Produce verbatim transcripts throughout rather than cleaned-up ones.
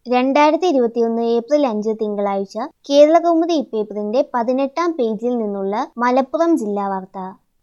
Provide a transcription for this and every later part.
രണ്ടായിരത്തി ഇരുപത്തിയൊന്ന് ഏപ്രിൽ അഞ്ച് തിങ്കളാഴ്ച കേരളകൗമുദി ഇപ്പേപ്പറിന്റെ പതിനെട്ടാം പേജിൽ നിന്നുള്ള മലപ്പുറം ജില്ലാ വാർത്ത.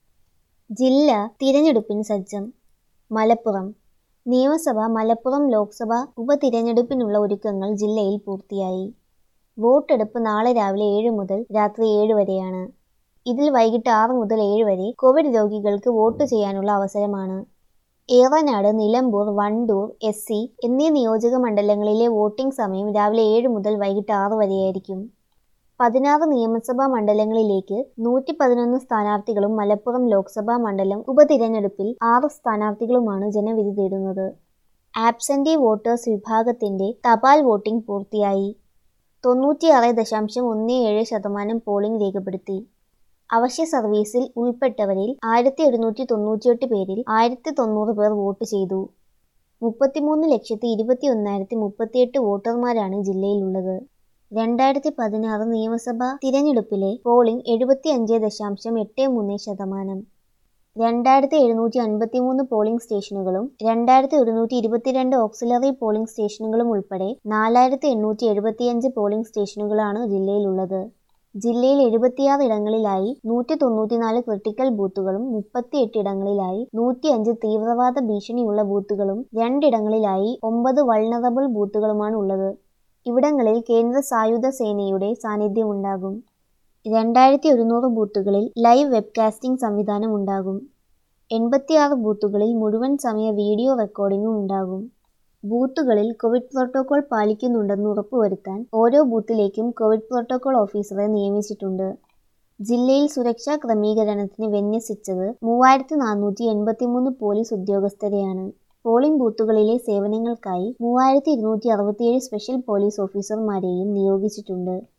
ജില്ല തിരഞ്ഞെടുപ്പിന് സജ്ജം. മലപ്പുറം നിയമസഭ, മലപ്പുറം ലോക്സഭ ഉപതിരഞ്ഞെടുപ്പിനുള്ള ഒരുക്കങ്ങൾ ജില്ലയിൽ പൂർത്തിയായി. വോട്ടെടുപ്പ് നാളെ രാവിലെ ഏഴ് മുതൽ രാത്രി ഏഴ് വരെയാണ്. ഇതിൽ വൈകിട്ട് ആറ് മുതൽ ഏഴ് വരെ കോവിഡ് രോഗികൾക്ക് വോട്ട് ചെയ്യാനുള്ള അവസരമാണ്. ഏറനാട്, നിലമ്പൂർ, വണ്ടൂർ, എസ് സി എന്നീ നിയോജക മണ്ഡലങ്ങളിലെ വോട്ടിംഗ് സമയം രാവിലെ ഏഴ് മുതൽ വൈകിട്ട് ആറ് വരെയായിരിക്കും. പതിനാറ് നിയമസഭാ മണ്ഡലങ്ങളിലേക്ക് നൂറ്റി പതിനൊന്ന് സ്ഥാനാർത്ഥികളും മലപ്പുറം ലോക്സഭാ മണ്ഡലം ഉപതിരഞ്ഞെടുപ്പിൽ ആറ് സ്ഥാനാർത്ഥികളുമാണ് ജനവിധി തേടുന്നത്. ആബ്സെന്റി വോട്ടേഴ്സ് വിഭാഗത്തിന്റെ തപാൽ വോട്ടിംഗ് പൂർത്തിയായി. തൊണ്ണൂറ്റിയാറ് ദശാംശം ഒന്ന് ഏഴ് ശതമാനം പോളിംഗ് രേഖപ്പെടുത്തി. അവശ്യ സർവീസിൽ ഉൾപ്പെട്ടവരിൽ ആയിരത്തി ഒരുന്നൂറ്റി തൊണ്ണൂറ്റിയെട്ട് പേരിൽ ആയിരത്തി തൊണ്ണൂറ് പേർ വോട്ട് ചെയ്തു. മുപ്പത്തിമൂന്ന് ലക്ഷത്തി ഇരുപത്തി ഒന്നായിരത്തി മുപ്പത്തിയെട്ട് വോട്ടർമാരാണ് ജില്ലയിലുള്ളത്. രണ്ടായിരത്തി പതിനാറ് നിയമസഭാ തിരഞ്ഞെടുപ്പിലെ പോളിംഗ് എഴുപത്തി അഞ്ച് ദശാംശം എട്ട് മൂന്ന് ശതമാനം. രണ്ടായിരത്തി എഴുന്നൂറ്റി അൻപത്തി മൂന്ന് പോളിംഗ് സ്റ്റേഷനുകളും രണ്ടായിരത്തി ഒരുന്നൂറ്റി ഇരുപത്തിരണ്ട് ഓക്സിലറി പോളിംഗ് സ്റ്റേഷനുകളും ഉൾപ്പെടെ നാലായിരത്തി എണ്ണൂറ്റി എഴുപത്തിയഞ്ച് പോളിംഗ് സ്റ്റേഷനുകളാണ് ജില്ലയിലുള്ളത്. ജില്ലയിൽ എഴുപത്തിയാറ് ഇടങ്ങളിലായി നൂറ്റി തൊണ്ണൂറ്റിനാല് ക്രിട്ടിക്കൽ ബൂത്തുകളും മുപ്പത്തിയെട്ട് ഇടങ്ങളിലായി നൂറ്റിയഞ്ച് തീവ്രവാദ ഭീഷണിയുള്ള ബൂത്തുകളും രണ്ടിടങ്ങളിലായി ഒമ്പത് വൾണറബിൾ ബൂത്തുകളുമാണ് ഉള്ളത്. ഇവിടങ്ങളിൽ കേന്ദ്ര സായുധ സേനയുടെ സാന്നിധ്യമുണ്ടാകും. രണ്ടായിരത്തി ഒരുന്നൂറ് ബൂത്തുകളിൽ ലൈവ് വെബ്കാസ്റ്റിംഗ് സംവിധാനം ഉണ്ടാകും. എൺപത്തിയാറ് ബൂത്തുകളിൽ മുഴുവൻ സമയ വീഡിയോ റെക്കോർഡിംഗും ഉണ്ടാകും. ബൂത്തുകളിൽ കോവിഡ് പ്രോട്ടോകോൾ പാലിക്കുന്നുണ്ടെന്ന് ഉറപ്പുവരുത്താൻ ഓരോ ബൂത്തിലേക്കും കോവിഡ് പ്രോട്ടോകോൾ ഓഫീസറെ നിയമിച്ചിട്ടുണ്ട്. ജില്ലയിൽ സുരക്ഷാ ക്രമീകരണത്തിന് വിന്യസിച്ചത് മൂവായിരത്തി നാനൂറ്റി എൺപത്തിമൂന്ന് പോലീസ് ഉദ്യോഗസ്ഥരെയാണ്. പോളിംഗ് ബൂത്തുകളിലെ സേവനങ്ങൾക്കായി മൂവായിരത്തി ഇരുന്നൂറ്റി അറുപത്തിയേഴ് സ്പെഷ്യൽ പോലീസ് ഓഫീസർമാരെയും നിയോഗിച്ചിട്ടുണ്ട്.